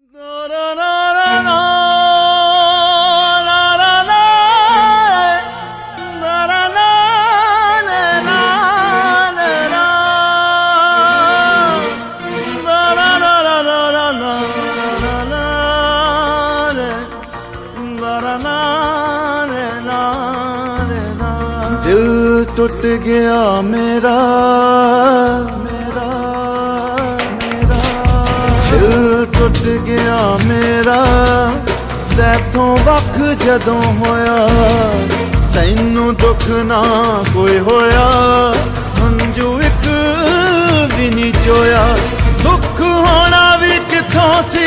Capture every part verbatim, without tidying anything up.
दिल टूट गया मेरा मेरा मेरा दिल टूट गया मेरा तैथों वख जदों होया तैनू दुख ना कोई होया हंजू एक भी नहीं चोया दुख होना भी किथों सी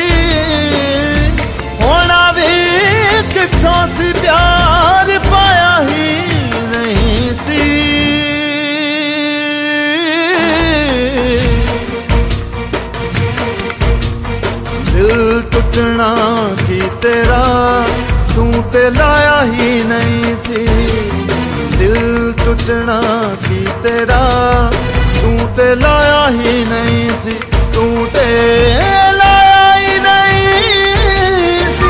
होना भी किथों सी प्यार पाया ही नहीं सी दिल टुटना की तेरा तू ते लाया ही नहीं सी दिल टुटना की तेरा तू ते लाया ही नहीं सी तू ते लाया ही नहीं सी।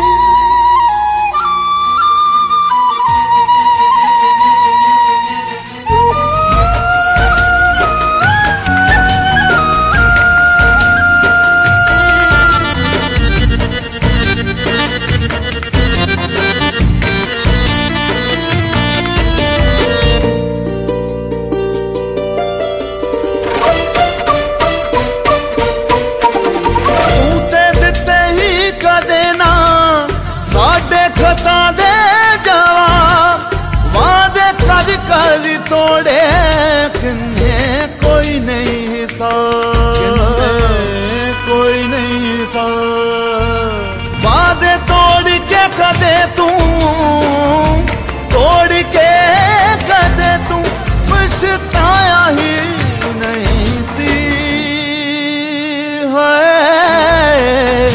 तोड़े किन्ने कोई नहीं हिसाब कोई नहीं हिसाब वादे तोड़ के कदे तू तोड़ के कदे तू पछताया ही नहीं सी है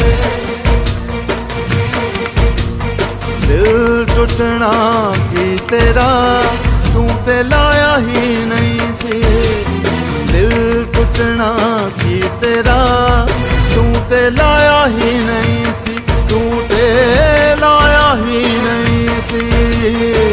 दिल टूटना की तेरा तू ते लाया ही नहीं सी दिल टूटना की तेरा तू ते लाया ही नहीं सी तू ते लाया ही नहीं सी।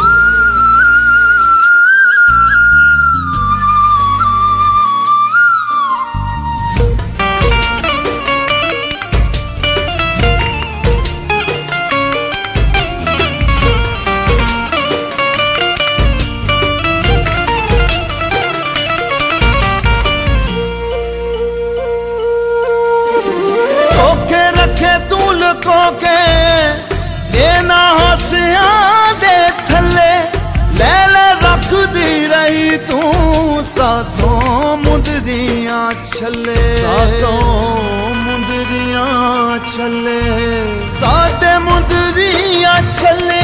को के ये ना हसिया दे थले ले ले रख दी रही तू साथों मुंदरियां छले साथों मुंदरियां छले साथे मुंदरियां छले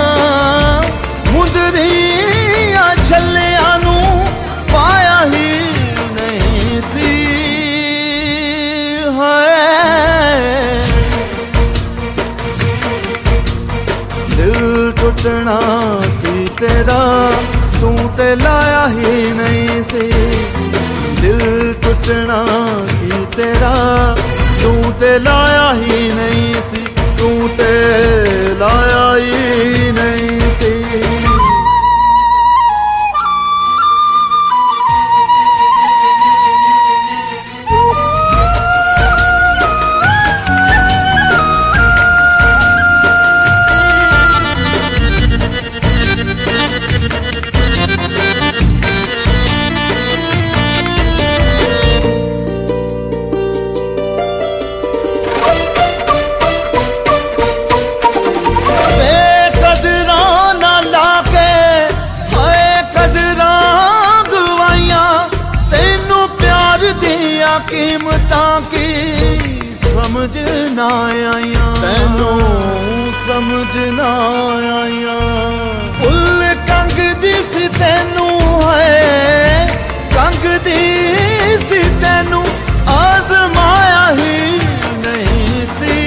मुंदरियां छले आनू पाया ही नहीं सी है दिल टूटना की तेरा तू ते लाया ही नहीं सी दिल टूटना की तेरा तू ते लाया ही नहीं सी तू ते लाया ही नहीं सी। कीमतां की समझ ना आया तैनू समझ ना आया फुल कंग दी सी तैनू है कंग दी सी तैनू आजमाया ही नहीं सी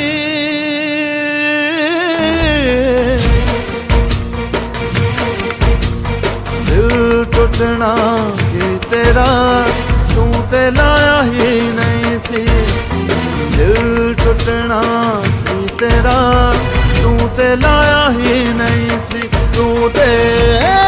दिल टूटना की तेरा तू ते लाया ही नहीं सी दिल टुटना की तेरा, तू ते लाया ही नहीं सी, तू ते